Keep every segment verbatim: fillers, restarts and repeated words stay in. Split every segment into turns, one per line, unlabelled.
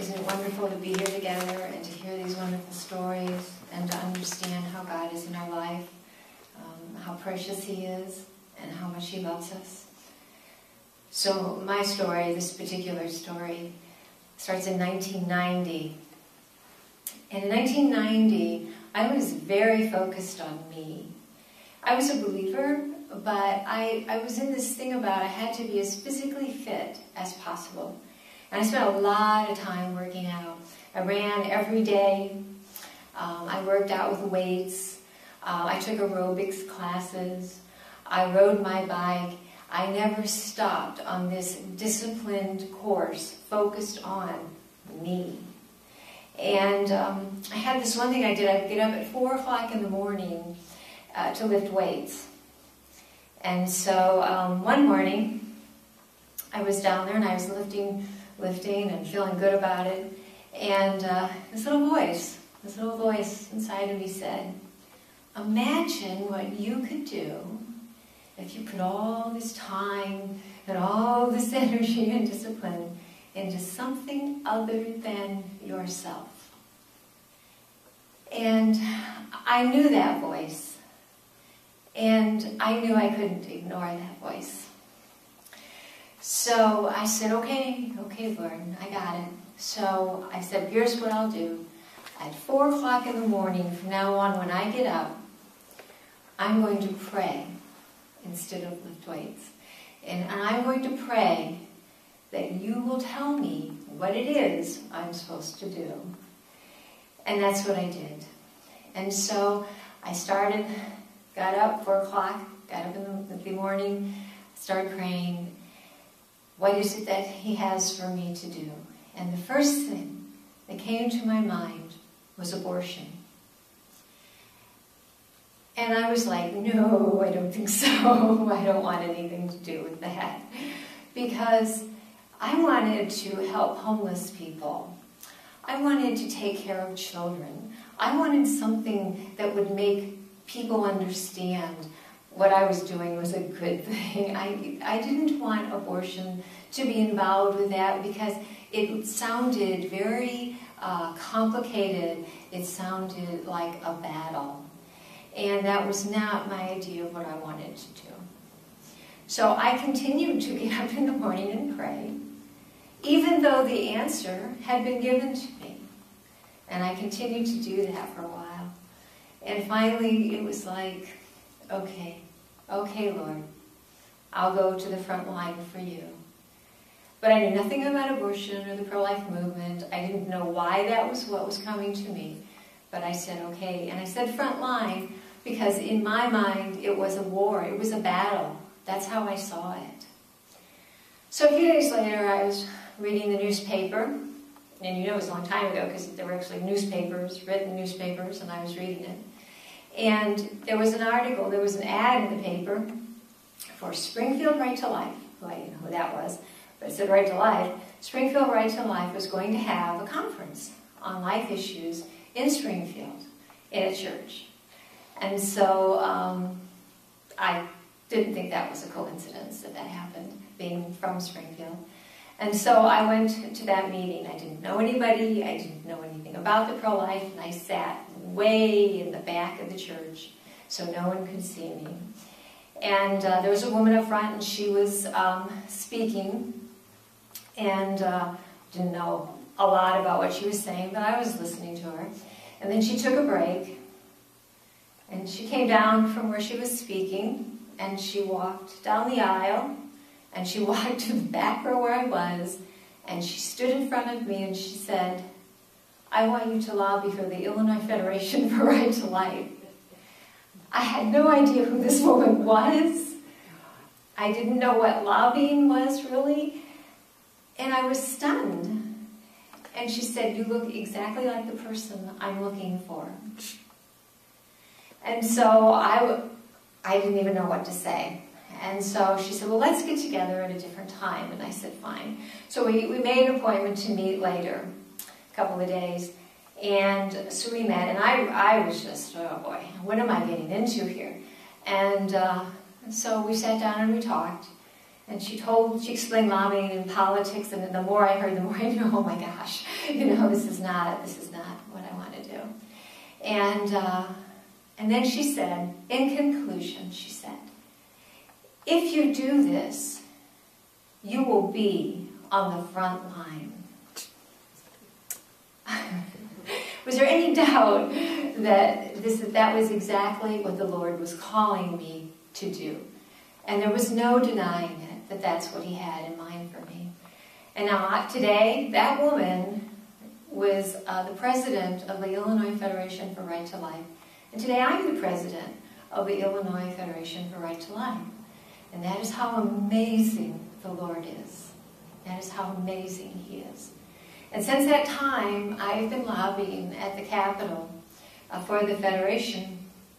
Isn't it wonderful to be here together and to hear these wonderful stories and to understand how God is in our life, um, how precious He is, and how much He loves us. So my story, this particular story, starts in nineteen ninety. And in nineteen ninety, I was very focused on me. I was a believer, but I, I was in this thing about I had to be as physically fit as possible. And I spent a lot of time working out. I ran every day. Um, I worked out with weights. Uh, I took aerobics classes. I rode my bike. I never stopped on this disciplined course focused on me. And um, I had this one thing I did. I would get up at four o'clock in the morning uh, to lift weights. And so um, one morning, I was down there and I was lifting, lifting and feeling good about it. And uh, this little voice, this little voice inside of me said, imagine what you could do if you put all this time and all this energy and discipline into something other than yourself. And I knew that voice. And I knew I couldn't ignore that voice. So I said, okay, okay, Lord, I got it. So I said, here's what I'll do. At four o'clock in the morning, from now on, when I get up, I'm going to pray instead of lift weights. And I'm going to pray that you will tell me what it is I'm supposed to do. And that's what I did. And so I started, got up, four o'clock, got up in the, the morning, started praying, what is it that He has for me to do? And the first thing that came to my mind was abortion. And I was like, no, I don't think so. I don't want anything to do with that. Because I wanted to help homeless people. I wanted to take care of children. I wanted something that would make people understand what I was doing was a good thing. I, I didn't want abortion to be involved with that because it sounded very uh, complicated. It sounded like a battle. And that was not my idea of what I wanted to do. So I continued to get up in the morning and pray, even though the answer had been given to me. And I continued to do that for a while. And finally it was like, okay, okay, Lord, I'll go to the front line for you. But I knew nothing about abortion or the pro-life movement. I didn't know why that was what was coming to me. But I said, okay. And I said front line because in my mind it was a war. It was a battle. That's how I saw it. So a few days later I was reading the newspaper. And you know it was a long time ago because there were actually newspapers, written newspapers, and I was reading it. And there was an article, there was an ad in the paper for Springfield Right to Life. Well, I didn't know who that was, but it said Right to Life. Springfield Right to Life was going to have a conference on life issues in Springfield, in a church. And so um, I didn't think that was a coincidence that that happened, being from Springfield. And so I went to that meeting. I didn't know anybody, I didn't know anything about the pro-life, and I sat way in the back of the church so no one could see me. And uh, there was a woman up front and she was um, speaking, and uh, didn't know a lot about what she was saying, but I was listening to her. And then she took a break, and she came down from where she was speaking, and she walked down the aisle, and she walked to the back row where I was, and she stood in front of me and she said, I want you to lobby for the Illinois Federation for Right to Life. I had no idea who this woman was. I didn't know what lobbying was really, and I was stunned. And she said, you look exactly like the person I'm looking for. And so I, I didn't even know what to say. And so she said, well, let's get together at a different time. And I said, fine. So we, we made an appointment to meet later, a couple of days. And so we met, and I, I was just, oh boy, what am I getting into here? And uh, so we sat down and we talked. And she told, she explained lobbying and politics, and the more I heard, the more I knew, oh my gosh, you know, this is not, this is not what I want to do. And, uh, and then she said, in conclusion, she said, if you do this, you will be on the front line. Was there any doubt that this, that was exactly what the Lord was calling me to do? And there was no denying it, that that's what he had in mind for me. And now, today, that woman was uh, the president of the Illinois Federation for Right to Life. And today I'm the president of the Illinois Federation for Right to Life. And that is how amazing the Lord is. That is how amazing he is. And since that time, I've been lobbying at the Capitol uh, for the Federation.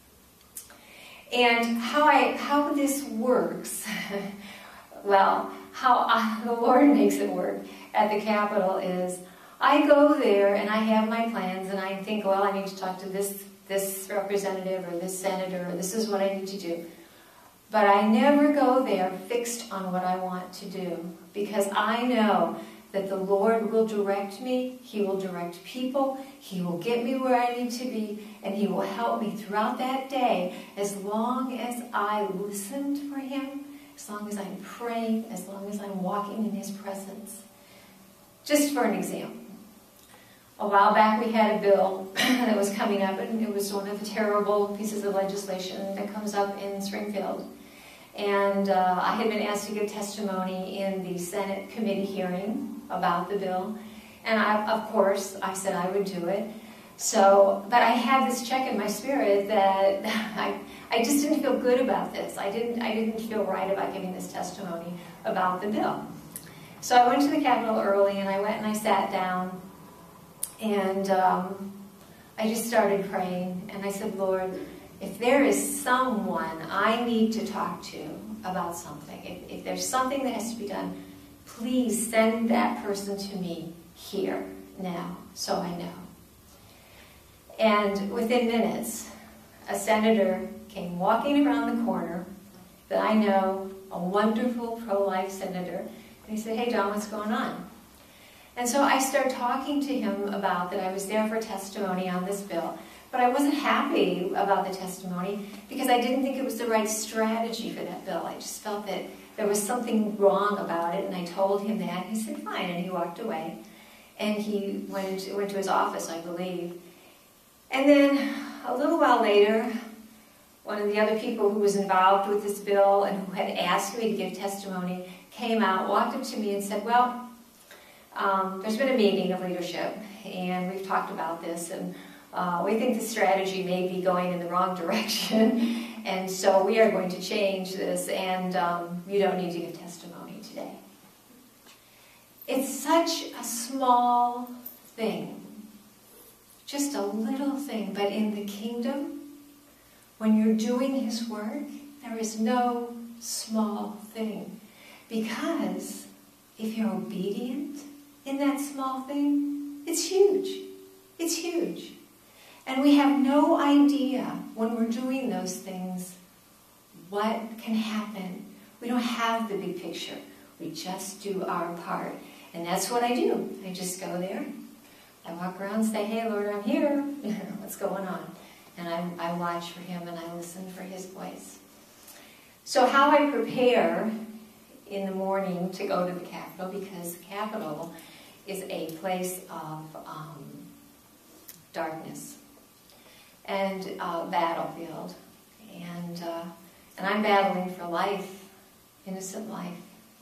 And how I how this works, well, how I, the Lord makes it work at the Capitol is, I go there and I have my plans and I think, well, I need to talk to this this representative or this senator, or this is what I need to do. But I never go there fixed on what I want to do, because I know that the Lord will direct me, he will direct people, he will get me where I need to be, and he will help me throughout that day as long as I listened for him, as long as I'm praying, as long as I'm walking in his presence. Just for an example, a while back we had a bill that was coming up, and it was one of the terrible pieces of legislation that comes up in Springfield. And uh, I had been asked to give testimony in the Senate committee hearing about the bill. And I, of course, I said I would do it. So, but I had this check in my spirit that I, I just didn't feel good about this. I didn't, I didn't feel right about giving this testimony about the bill. So I went to the Capitol early, and I went and I sat down, and um, I just started praying, and I said, Lord, if there is someone I need to talk to about something, if, if there's something that has to be done, please send that person to me here, now, so I know. And within minutes, a senator came walking around the corner that I know, a wonderful pro-life senator, and he said, hey, Dawn, what's going on? And so I started talking to him about that I was there for testimony on this bill. But I wasn't happy about the testimony because I didn't think it was the right strategy for that bill. I just felt that there was something wrong about it, and I told him that, and he said, fine, and he walked away. And he went, into, went to his office, I believe. And then a little while later, one of the other people who was involved with this bill and who had asked me to give testimony came out, walked up to me and said, well, um, there's been a meeting of leadership, and we've talked about this, and Uh, we think the strategy may be going in the wrong direction, and so we are going to change this, and um, you don't need to give testimony today. It's such a small thing, just a little thing, but in the kingdom, when you're doing his work, there is no small thing, because if you're obedient in that small thing, it's huge. It's huge. And we have no idea when we're doing those things what can happen. We don't have the big picture. We just do our part. And that's what I do. I just go there. I walk around and say, hey, Lord, I'm here. What's going on? And I, I watch for him and I listen for his voice. So how I prepare in the morning to go to the Capitol, because the Capitol is a place of um, darkness and uh, battlefield, and uh, and I'm battling for life, innocent life.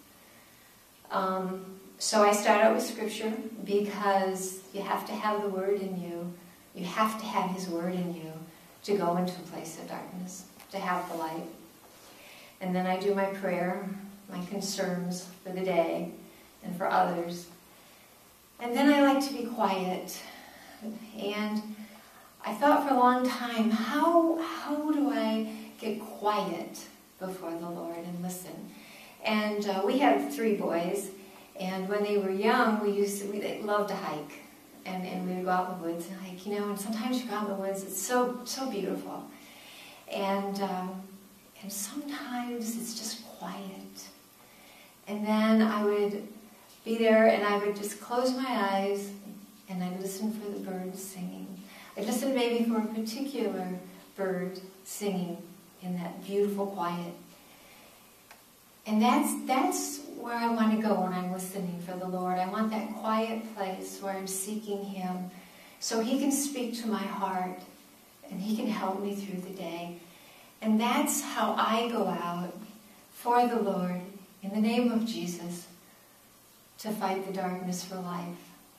Um, so I start out with scripture, because you have to have the word in you. You have to have his word in you to go into a place of darkness, to have the light. And then I do my prayer, my concerns for the day and for others. And then I like to be quiet. And I thought for a long time, how, how do I get quiet before the Lord and listen? And uh, we have three boys, and when they were young, we used to, we they loved to hike, and, and we would go out in the woods and hike, you know, and sometimes you go out in the woods, it's so, so beautiful. And, um, and sometimes it's just quiet. And then I would be there and I would just close my eyes and I'd listen for the birds singing. I'd listen maybe for a particular bird singing in that beautiful quiet. And that's, that's where I want to go when I'm listening for the Lord. I want that quiet place where I'm seeking Him so He can speak to my heart and He can help me through the day. And that's how I go out for the Lord in the name of Jesus to fight the darkness for life.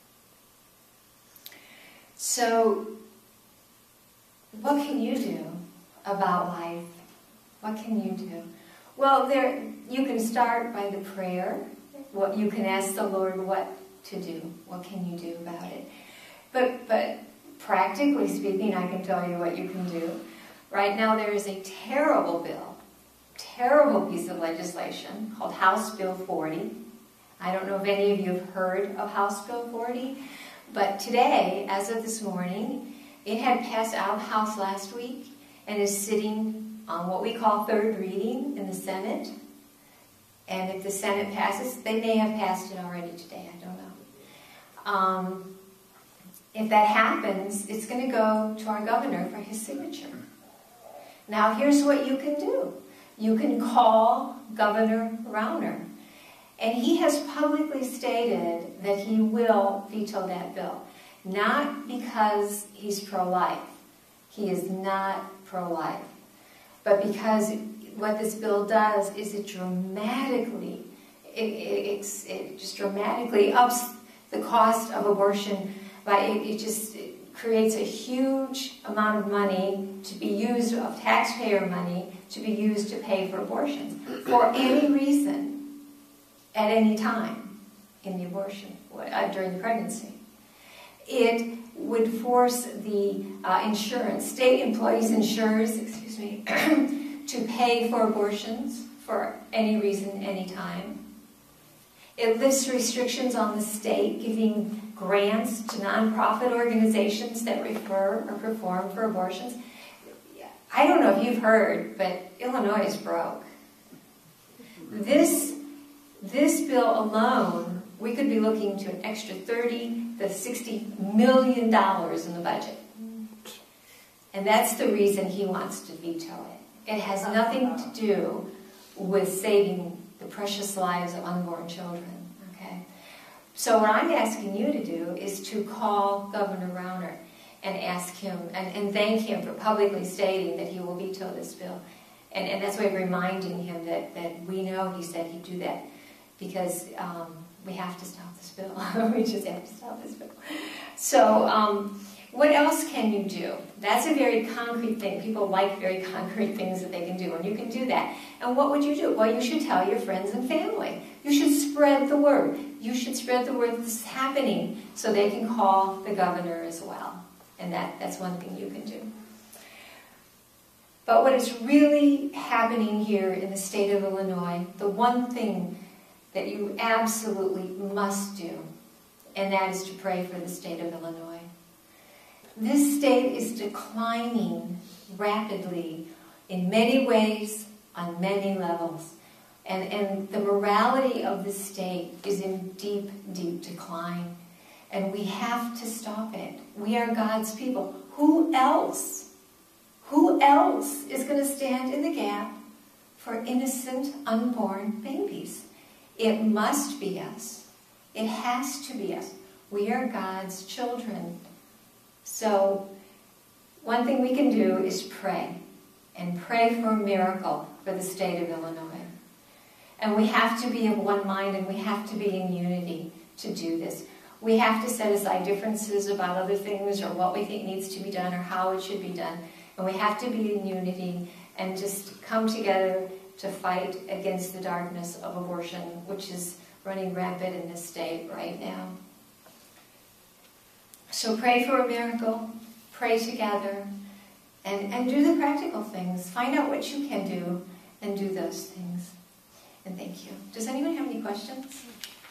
So, what can you do about life? What can you do? Well, there you can start by the prayer. What you can ask the Lord what to do. What can you do about it? But but practically speaking, I can tell you what you can do. Right now there is a terrible bill, terrible piece of legislation called House Bill forty. I don't know if any of you have heard of House Bill forty, but today, as of this morning, it had passed out of the House last week and is sitting on what we call third reading in the Senate. And if the Senate passes, they may have passed it already today, I don't know. Um, if that happens, it's going to go to our governor for his signature. Now, here's what you can do. You can call Governor Rauner. And he has publicly stated that he will veto that bill. Not because he's pro-life. He is not pro-life. But because what this bill does is it dramatically, it, it, it, it just dramatically ups the cost of abortion. By it, it just it creates a huge amount of money to be used, of taxpayer money, to be used to pay for abortions for any reason, at any time in the abortion, uh, during the pregnancy. It would force the uh, insurance, state employees, insurers, excuse me, to pay for abortions for any reason, any time. It lifts restrictions on the state, giving grants to nonprofit organizations that refer or perform for abortions. I don't know if you've heard, but Illinois is broke. This, this bill alone, we could be looking to an extra thirty to sixty million dollars in the budget. And that's the reason he wants to veto it. It has nothing to do with saving the precious lives of unborn children. Okay? So what I'm asking you to do is to call Governor Rauner and ask him and, and thank him for publicly stating that he will veto this bill. And, and that's why I'm reminding him that, that we know he said he'd do that because um, we have to stop this bill. We just have to stop this bill. So um, what else can you do? That's a very concrete thing. People like very concrete things that they can do, and you can do that. And what would you do? Well, you should tell your friends and family. You should spread the word. You should spread the word that this is happening so they can call the governor as well. And that, that's one thing you can do. But what is really happening here in the state of Illinois, the one thing that you absolutely must do, and that is to pray for the state of Illinois. This state is declining rapidly in many ways, on many levels. And, and the morality of the state is in deep, deep decline. And we have to stop it. We are God's people. Who else? Who else is going to stand in the gap for innocent, unborn babies? It must be us. It has to be us. We are God's children. So, one thing we can do is pray. And pray for a miracle for the state of Illinois. And we have to be of one mind and we have to be in unity to do this. We have to set aside differences about other things or what we think needs to be done or how it should be done. And we have to be in unity and just come together to fight against the darkness of abortion, which is running rampant in this state right now. So pray for a miracle, pray together, and, and do the practical things. Find out what you can do and do those things. And thank you. Does anyone have any questions?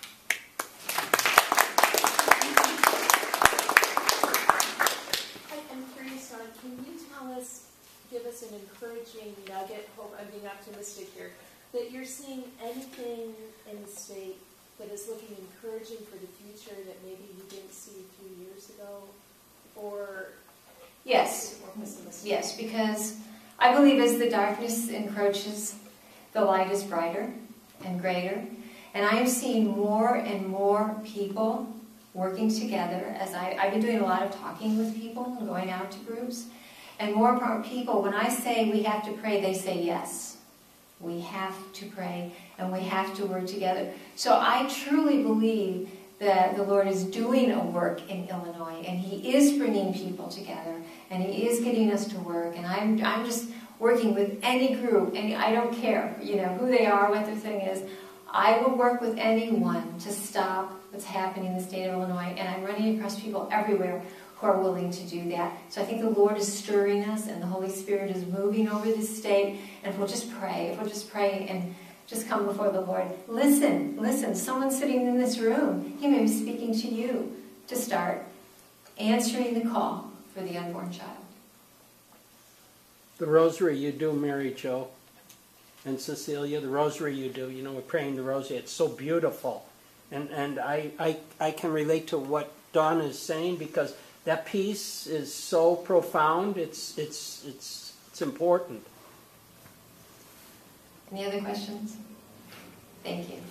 I'm curious, can you tell us, give us an encouraging nugget, hope I'm being optimistic here, that you're seeing anything in the state that is looking encouraging for the future that maybe you didn't see a few years ago? Or
Yes.
is it more pessimistic?
Yes, because I believe as the darkness encroaches, the light is brighter and greater. And I am seeing more and more people working together. As I, I've been doing a lot of talking with people and going out to groups. And more and more people, when I say we have to pray, they say yes. We have to pray and we have to work together. So I truly believe that the Lord is doing a work in Illinois, and He is bringing people together, and He is getting us to work. And I'm, I'm just working with any group, and I don't care, you know, who they are, what their thing is. I will work with anyone to stop what's happening in the state of Illinois, and I'm running across people everywhere who are willing to do that. So I think the Lord is stirring us, and the Holy Spirit is moving over this state, and if we'll just pray, if we'll just pray and just come before the Lord. Listen, listen, someone sitting in this room, He may be speaking to you to start answering the call for the unborn child.
The rosary you do, Mary Jo and Cecilia, the rosary you do, you know, we're praying the rosary, it's so beautiful. And and I, I, I can relate to what Dawn is saying, because that piece is so profound, it's, it's, it's, it's important.
Any other questions? Thank you.